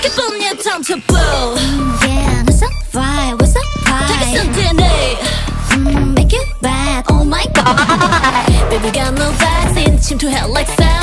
기쁜 yeah time to blow. Yeah, that's so right, what's up, Take high? some DNA. Make it bad, oh my god. Baby got no vaccine 침투해 like that.